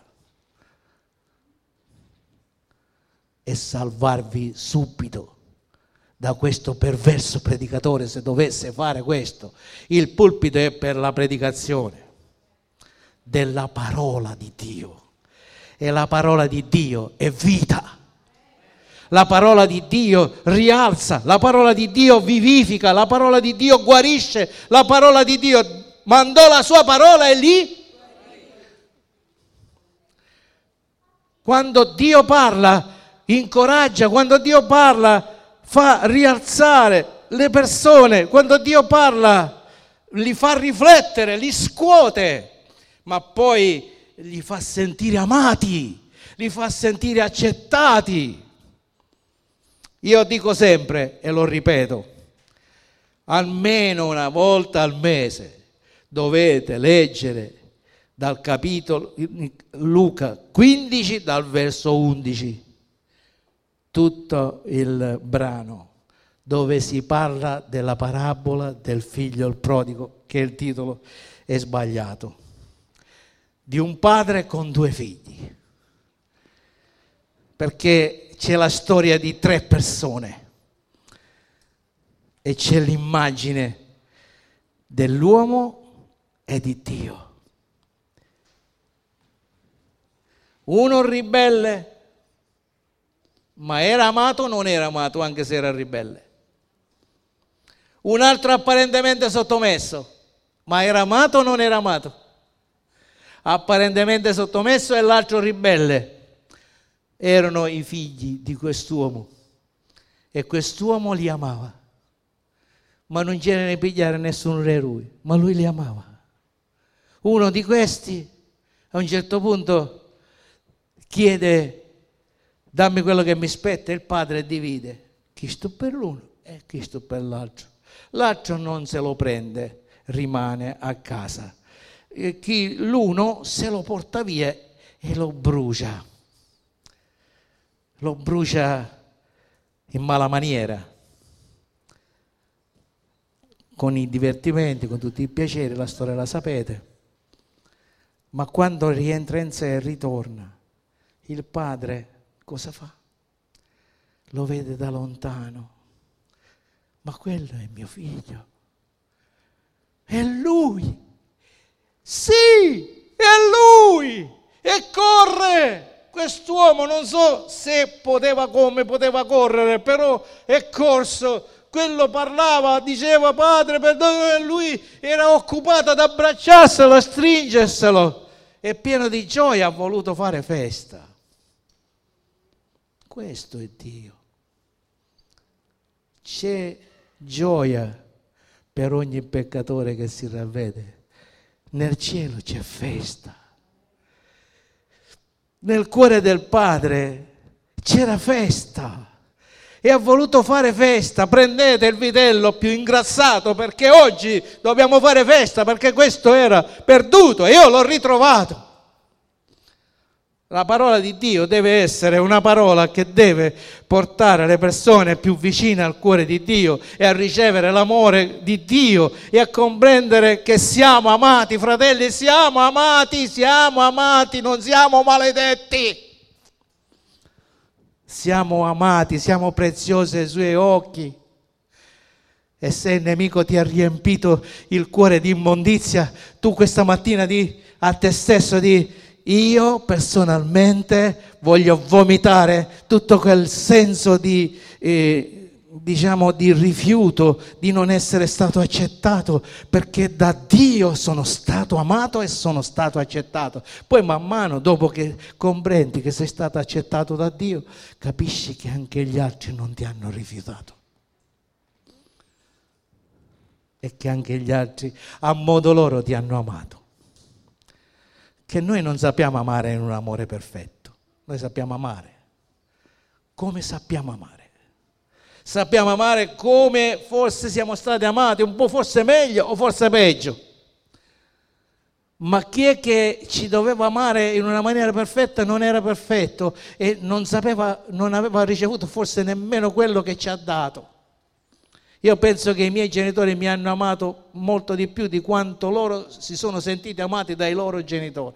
E salvarvi subito da questo perverso predicatore, se dovesse fare questo. Il pulpito è per la predicazione della parola di Dio. E la parola di Dio è vita. La parola di Dio rialza, la parola di Dio vivifica, la parola di Dio guarisce, la parola di Dio mandò la sua parola e lì. Quando Dio parla, incoraggia, quando Dio parla, fa rialzare le persone, quando Dio parla, li fa riflettere, li scuote, ma poi li fa sentire amati, li fa sentire accettati. Io dico sempre, e lo ripeto, almeno una volta al mese dovete leggere dal capitolo Luca quindici, dal verso undici, tutto il brano dove si parla della parabola del figlio il prodigo, che il titolo è sbagliato, di un padre con due figli, perché c'è la storia di tre persone e c'è l'immagine dell'uomo e di Dio. Uno ribelle, ma era amato o non era amato anche se era ribelle? Un altro apparentemente sottomesso, ma era amato o non era amato? Apparentemente sottomesso, e l'altro ribelle. Erano i figli di quest'uomo e quest'uomo li amava, ma non c'era ne pigliare nessun re lui, ma lui li amava. Uno di questi a un certo punto chiede: dammi quello che mi spetta, e il padre divide, chi sto per l'uno e chi sto per l'altro. L'altro non se lo prende, rimane a casa, e chi, l'uno se lo porta via e lo brucia. Lo brucia in mala maniera, con i divertimenti, con tutti i piaceri, la storia la sapete. Ma quando rientra in sé e ritorna, il padre cosa fa? Lo vede da lontano. Ma quello è mio figlio. È lui. Sì, è lui. E corre. Quest'uomo non so se poteva, come poteva correre, però è corso. Quello parlava, diceva padre, perdonami, lui era occupato ad abbracciarselo, a stringerselo, e pieno di gioia ha voluto fare festa. Questo è Dio. C'è gioia per ogni peccatore che si ravvede. Nel cielo c'è festa. Nel cuore del Padre c'era festa. e ha voluto fare festa. Prendete il vitello più ingrassato perché oggi dobbiamo fare festa, perché questo era perduto e io l'ho ritrovato. La parola di Dio deve essere una parola che deve portare le persone più vicine al cuore di Dio e a ricevere l'amore di Dio e a comprendere che siamo amati, fratelli, siamo amati, siamo amati, non siamo maledetti. Siamo amati, siamo preziosi ai suoi occhi. E se il nemico ti ha riempito il cuore di immondizia, tu questa mattina di a te stesso di io personalmente voglio vomitare tutto quel senso di, eh, diciamo, di rifiuto, di non essere stato accettato, perché da Dio sono stato amato e sono stato accettato. Poi man mano, dopo che comprendi che sei stato accettato da Dio, capisci che anche gli altri non ti hanno rifiutato. E che anche gli altri a modo loro ti hanno amato. Che noi non sappiamo amare in un amore perfetto, noi sappiamo amare come sappiamo amare. Sappiamo amare come forse siamo stati amati, un po' forse meglio o forse peggio. Ma chi è che ci doveva amare in una maniera perfetta non era perfetto e non sapeva, non aveva ricevuto forse nemmeno quello che ci ha dato. Io penso che i miei genitori mi hanno amato molto di più di quanto loro si sono sentiti amati dai loro genitori.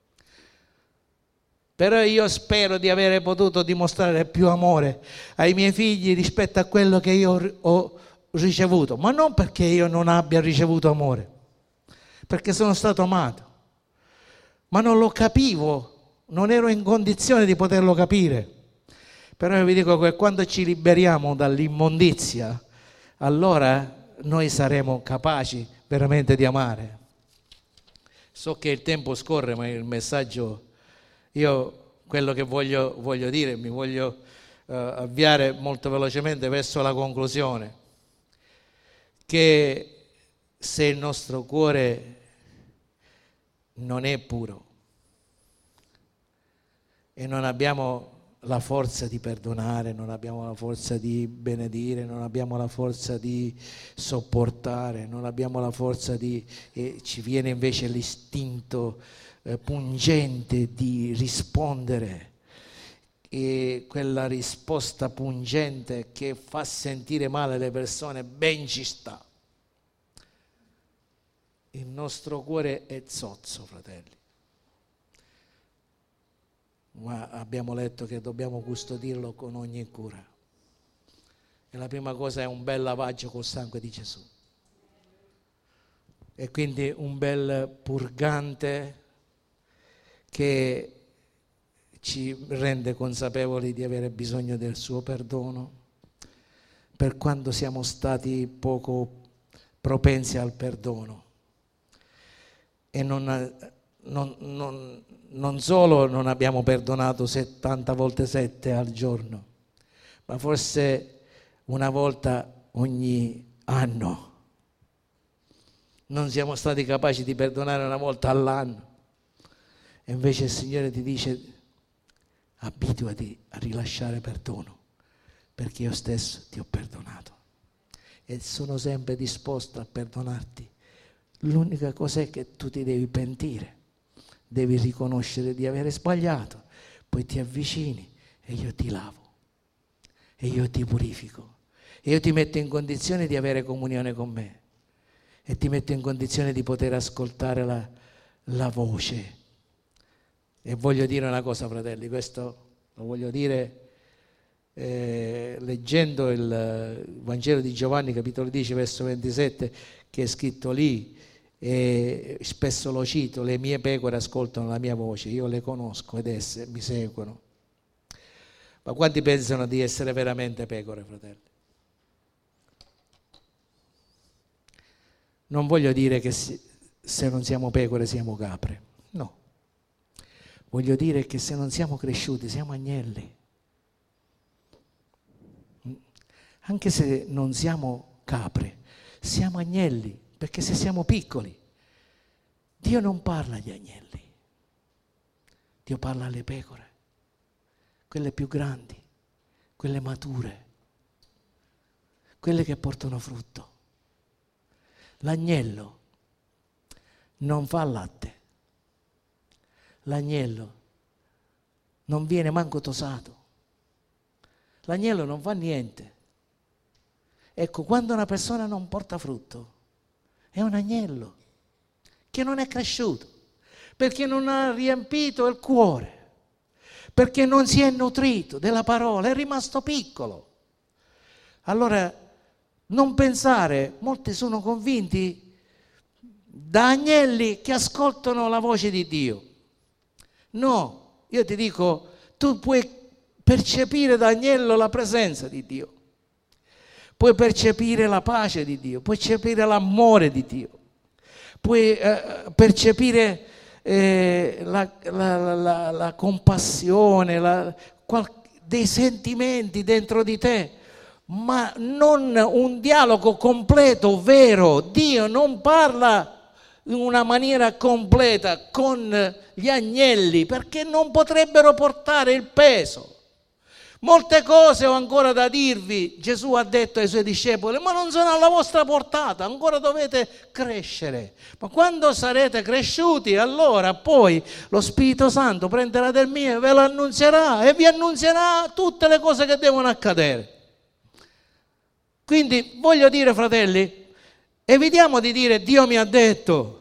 Però io spero di aver potuto dimostrare più amore ai miei figli rispetto a quello che io ho ricevuto, ma non perché io non abbia ricevuto amore, perché sono stato amato, ma non lo capivo, non ero in condizione di poterlo capire. Però io vi dico che quando ci liberiamo dall'immondizia, allora noi saremo capaci veramente di amare. So che il tempo scorre, ma il messaggio, io quello che voglio, voglio dire, mi voglio uh, avviare molto velocemente verso la conclusione, che se il nostro cuore non è puro e non abbiamo la forza di perdonare, non abbiamo la forza di benedire, non abbiamo la forza di sopportare, non abbiamo la forza di, eh, ci viene invece l'istinto eh, pungente di rispondere, e quella risposta pungente che fa sentire male le persone, ben ci sta. Il nostro cuore è zozzo, fratelli. Ma abbiamo letto che dobbiamo custodirlo con ogni cura. E la prima cosa è un bel lavaggio col sangue di Gesù. E quindi un bel purgante che ci rende consapevoli di avere bisogno del suo perdono per quando siamo stati poco propensi al perdono. E non, non, non, non solo non abbiamo perdonato settanta volte sette al giorno, ma forse una volta ogni anno. Non siamo stati capaci di perdonare una volta all'anno. E invece il Signore ti dice: abituati a rilasciare perdono, perché io stesso ti ho perdonato e sono sempre disposto a perdonarti. L'unica cosa è che tu ti devi pentire, devi riconoscere di avere sbagliato, poi ti avvicini e io ti lavo e io ti purifico e io ti metto in condizione di avere comunione con me e ti metto in condizione di poter ascoltare la, la voce. E voglio dire una cosa, fratelli, questo lo voglio dire eh, leggendo il Vangelo di Giovanni, capitolo dieci, verso ventisette, che è scritto lì, e spesso lo cito: le mie pecore ascoltano la mia voce, io le conosco ed esse mi seguono. Ma quanti pensano di essere veramente pecore, fratelli? Non voglio dire che se non siamo pecore siamo capre, no. Voglio dire che se non siamo cresciuti siamo agnelli. Anche se non siamo capre, siamo agnelli, perché se siamo piccoli, Dio non parla agli agnelli, Dio parla alle pecore, quelle più grandi, quelle mature, quelle che portano frutto. L'agnello non fa latte, l'agnello non viene manco tosato, l'agnello non fa niente. Ecco, quando una persona non porta frutto, è un agnello che non è cresciuto, perché non ha riempito il cuore, perché non si è nutrito della parola, è rimasto piccolo. Allora, non pensare, molti sono convinti da agnelli che ascoltano la voce di Dio. No, io ti dico, tu puoi percepire da agnello la presenza di Dio, puoi percepire la pace di Dio, puoi percepire l'amore di Dio, puoi eh, percepire eh, la, la, la, la compassione, la, qual, dei sentimenti dentro di te, ma non un dialogo completo, vero. Dio non parla in una maniera completa con gli agnelli, perché non potrebbero portare il peso. Molte cose ho ancora da dirvi, Gesù ha detto ai suoi discepoli, ma non sono alla vostra portata, ancora dovete crescere. Ma quando sarete cresciuti, allora poi lo Spirito Santo prenderà del mio e ve lo annunzierà e vi annunzierà tutte le cose che devono accadere. Quindi voglio dire, fratelli, evitiamo di dire Dio mi ha detto.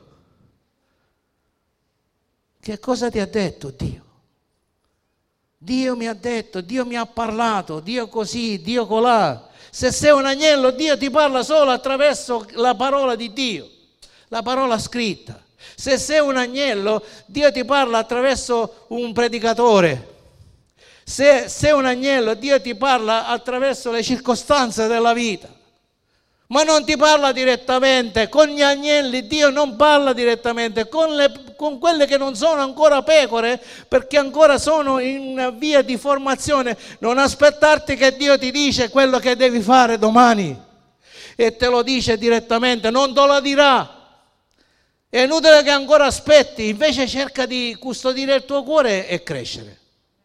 Che cosa ti ha detto Dio? Dio mi ha detto, Dio mi ha parlato, Dio così, Dio colà. Se sei un agnello, Dio ti parla solo attraverso la parola di Dio, la parola scritta. Se sei un agnello, Dio ti parla attraverso un predicatore. Se sei un agnello, Dio ti parla attraverso le circostanze della vita, ma non ti parla direttamente. Con gli agnelli Dio non parla direttamente, con, le, con quelle che non sono ancora pecore, perché ancora sono in via di formazione. Non aspettarti che Dio ti dice quello che devi fare domani e te lo dice direttamente, non te lo dirà. È inutile che ancora aspetti, invece cerca di custodire il tuo cuore e crescere.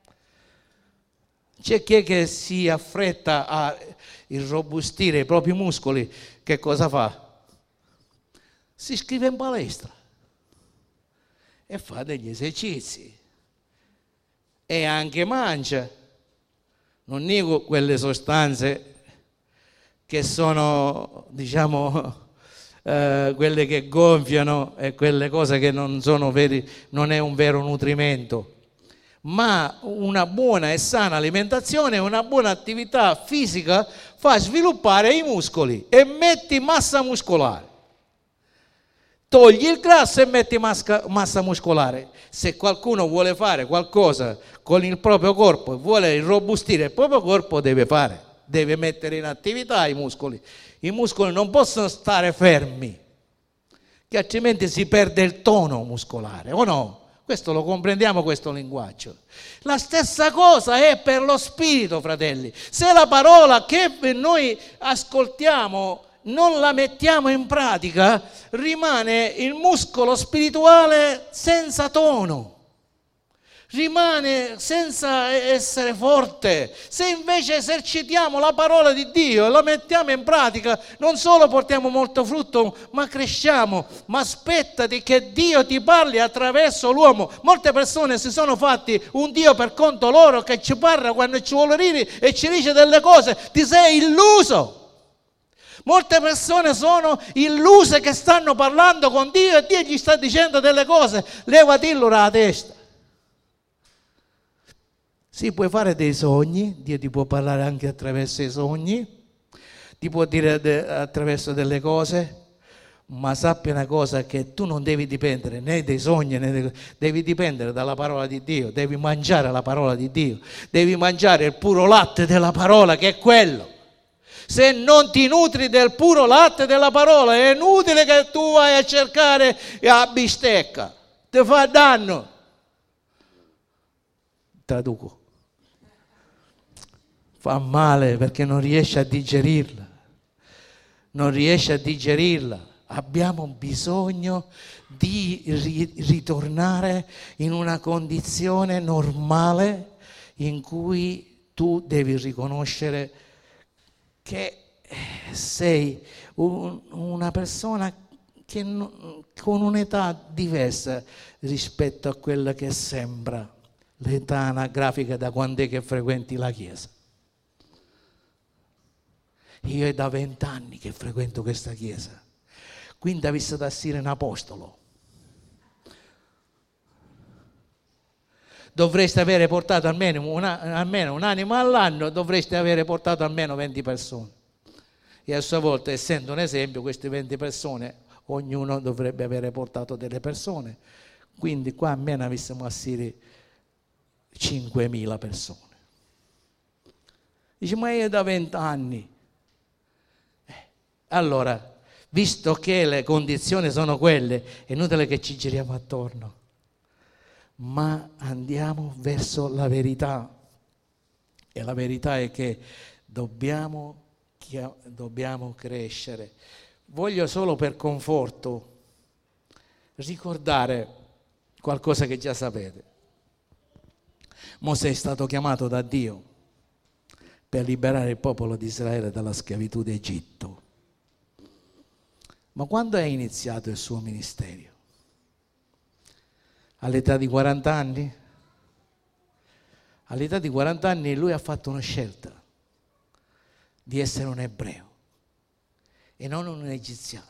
C'è chi è che si affretta a irrobustire i propri muscoli, che cosa fa? Si iscrive in palestra e fa degli esercizi e anche mangia. Non nego quelle sostanze che sono, diciamo, eh, quelle che gonfiano e quelle cose che non sono veri, non è un vero nutrimento. Ma una buona e sana alimentazione, una buona attività fisica fa sviluppare i muscoli e metti massa muscolare. Togli il grasso e metti massa, massa muscolare. Se qualcuno vuole fare qualcosa con il proprio corpo e vuole irrobustire il proprio corpo, deve fare, deve mettere in attività i muscoli. I muscoli non possono stare fermi, che altrimenti si perde il tono muscolare, o no? Questo lo comprendiamo, questo linguaggio. La stessa cosa è per lo spirito, fratelli. Se la parola che noi ascoltiamo non la mettiamo in pratica, rimane il muscolo spirituale senza tono, rimane senza essere forte. Se invece esercitiamo la parola di Dio e la mettiamo in pratica, non solo portiamo molto frutto, ma cresciamo. Ma aspettati che Dio ti parli attraverso l'uomo. Molte persone si sono fatti un Dio per conto loro, che ci parla quando ci vuole dire e ci dice delle cose. Ti sei illuso. Molte persone sono illuse che stanno parlando con Dio e Dio gli sta dicendo delle cose. Levati la testa. Sì, puoi fare dei sogni, Dio ti può parlare anche attraverso i sogni, ti può dire de- attraverso delle cose, ma sappi una cosa, che tu non devi dipendere né dai sogni, né dei... devi dipendere dalla parola di Dio, devi mangiare la parola di Dio, devi mangiare il puro latte della parola, che è quello. Se non ti nutri del puro latte della parola, è inutile che tu vai a cercare la bistecca, ti fa danno. Traduco. Fa male perché non riesce a digerirla, non riesce a digerirla. Abbiamo bisogno di ri- ritornare in una condizione normale in cui tu devi riconoscere che sei un, una persona che non, con un'età diversa rispetto a quella che sembra l'età anagrafica da quando è che frequenti la Chiesa. Io è da vent'anni che frequento questa Chiesa, quindi ha visto da essere un apostolo. Dovreste avere portato almeno, una, almeno un animo all'anno, dovreste avere portato almeno venti persone. E a sua volta, essendo un esempio, queste venti persone, ognuno dovrebbe avere portato delle persone. Quindi qua almeno avessimo assire cinquemila persone. Dice, ma io da vent'anni. Eh, allora, visto che le condizioni sono quelle, è inutile che ci giriamo attorno, ma andiamo verso la verità. E la verità è che dobbiamo, dobbiamo crescere. Voglio solo per conforto ricordare qualcosa che già sapete. Mosè è stato chiamato da Dio per liberare il popolo di Israele dalla schiavitù d'Egitto. Ma quando è iniziato il suo ministero? All'età di quaranta anni? All'età di quaranta anni lui ha fatto una scelta di essere un ebreo e non un egiziano.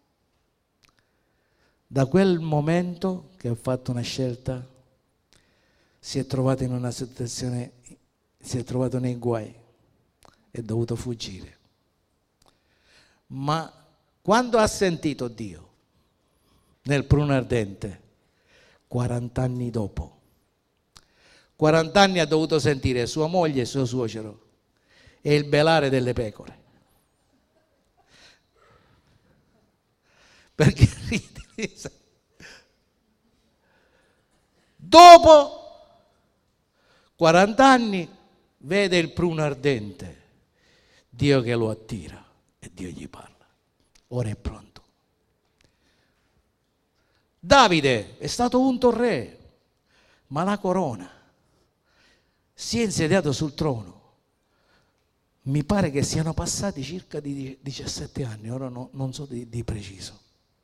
Da quel momento che ha fatto una scelta si è trovato in una situazione, si è trovato nei guai, è dovuto fuggire. Ma quando ha sentito Dio nel pruno ardente, quaranta anni dopo, quaranta anni ha dovuto sentire sua moglie e suo suocero e il belare delle pecore. Perché dopo quaranta anni vede il pruno ardente, Dio che lo attira e Dio gli parla. Ora è pronto. Davide è stato unto re, ma la corona si è insediato sul trono. Mi pare che siano passati circa di diciassette anni, ora no, non so di, di preciso.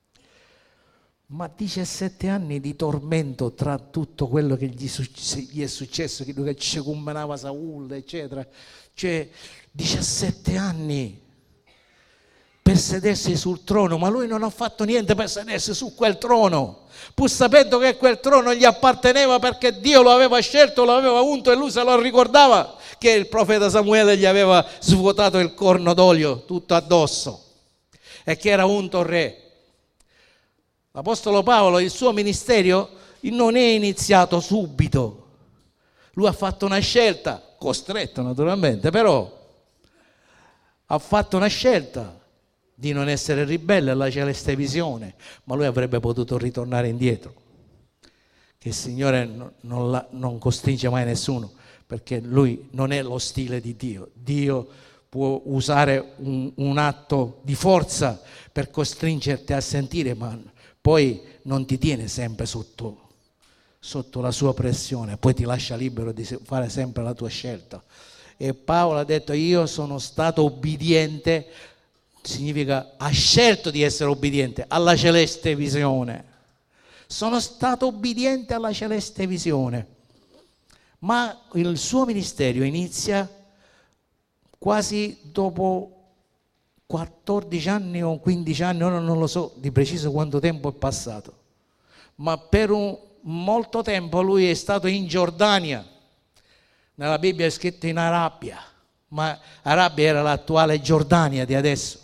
Ma diciassette anni di tormento tra tutto quello che gli, gli è successo, che lui ci combinava Saul, eccetera. Cioè, diciassette anni per sedersi sul trono, ma lui non ha fatto niente per sedersi su quel trono, pur sapendo che quel trono gli apparteneva perché Dio lo aveva scelto, lo aveva unto e lui se lo ricordava che il profeta Samuele gli aveva svuotato il corno d'olio tutto addosso e che era unto re. L'Apostolo Paolo, il suo ministero non è iniziato subito, lui ha fatto una scelta, costretto naturalmente, però ha fatto una scelta di non essere ribelle alla celeste visione, ma lui avrebbe potuto ritornare indietro, che il Signore non, la, non costringe mai nessuno, perché lui non è lo stile di Dio. Dio può usare un, un atto di forza per costringerti a sentire, ma poi non ti tiene sempre sotto, sotto la sua pressione, poi ti lascia libero di fare sempre la tua scelta. E Paolo ha detto, io sono stato obbediente, significa ha scelto di essere obbediente alla celeste visione. Sono stato obbediente alla celeste visione. Ma il suo ministero inizia quasi dopo quattordici anni o quindici anni, ora non lo so di preciso quanto tempo è passato, ma per un molto tempo lui è stato in Giordania. Nella Bibbia è scritto in Arabia, ma Arabia era l'attuale Giordania di adesso.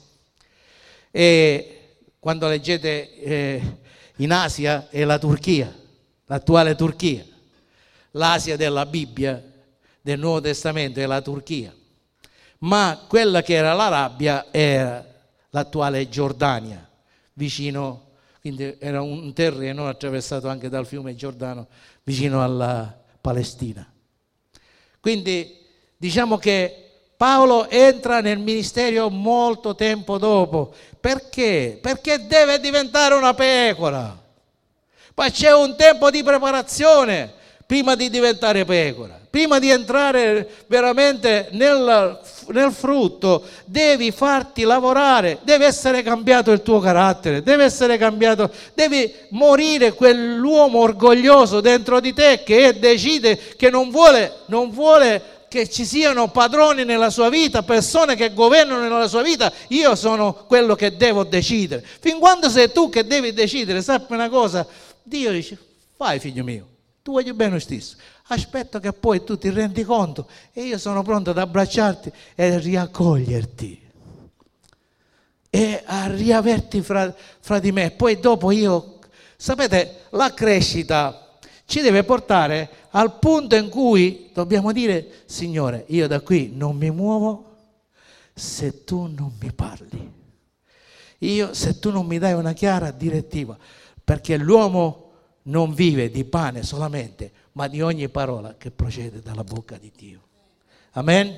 E quando leggete eh, in Asia è la Turchia, l'attuale Turchia. L'Asia della Bibbia, del Nuovo Testamento, è la Turchia. Ma quella che era l'Arabia era l'attuale Giordania, vicino, quindi era un terreno attraversato anche dal fiume Giordano, vicino alla Palestina. Quindi diciamo che Paolo entra nel ministero molto tempo dopo. Perché? Perché deve diventare una pecora. Poi c'è un tempo di preparazione prima di diventare pecora, prima di entrare veramente nel, nel frutto, devi farti lavorare, deve essere cambiato il tuo carattere, deve essere cambiato, devi morire quell'uomo orgoglioso dentro di te che decide, che non vuole, non vuole che ci siano padroni nella sua vita, persone che governano nella sua vita. Io sono quello che devo decidere. Fin quando sei tu che devi decidere, sappi una cosa, Dio dice, fai figlio mio, tu voglio bene lo stesso, aspetta che poi tu ti rendi conto e io sono pronto ad abbracciarti e a riaccoglierti e a riaverti fra, fra di me. Poi dopo io, sapete, la crescita ci deve portare al punto in cui dobbiamo dire, Signore, io da qui non mi muovo se tu non mi parli, io se tu non mi dai una chiara direttiva, perché l'uomo non vive di pane solamente, ma di ogni parola che procede dalla bocca di Dio. Amen?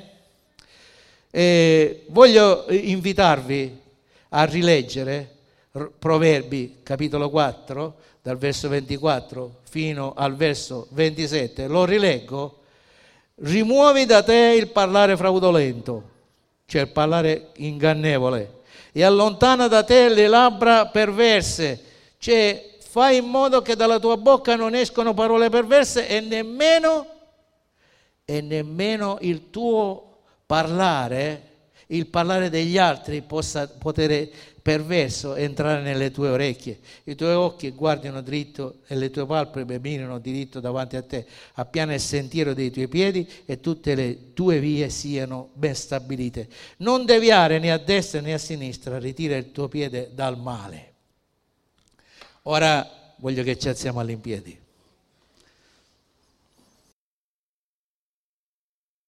E voglio invitarvi a rileggere Proverbi capitolo quattro, dal verso ventiquattro fino al verso ventisette. Lo rileggo. Rimuovi da te il parlare fraudolento, cioè il parlare ingannevole, e allontana da te le labbra perverse, cioè fai in modo che dalla tua bocca non escono parole perverse e nemmeno, e nemmeno il tuo parlare, il parlare degli altri possa poter perverso entrare nelle tue orecchie. I tuoi occhi guardino dritto e le tue palpebre mirino diritto davanti a te, appiana il sentiero dei tuoi piedi e tutte le tue vie siano ben stabilite. Non deviare né a destra né a sinistra, ritira il tuo piede dal male. Ora voglio che ci alziamo all'impiedi.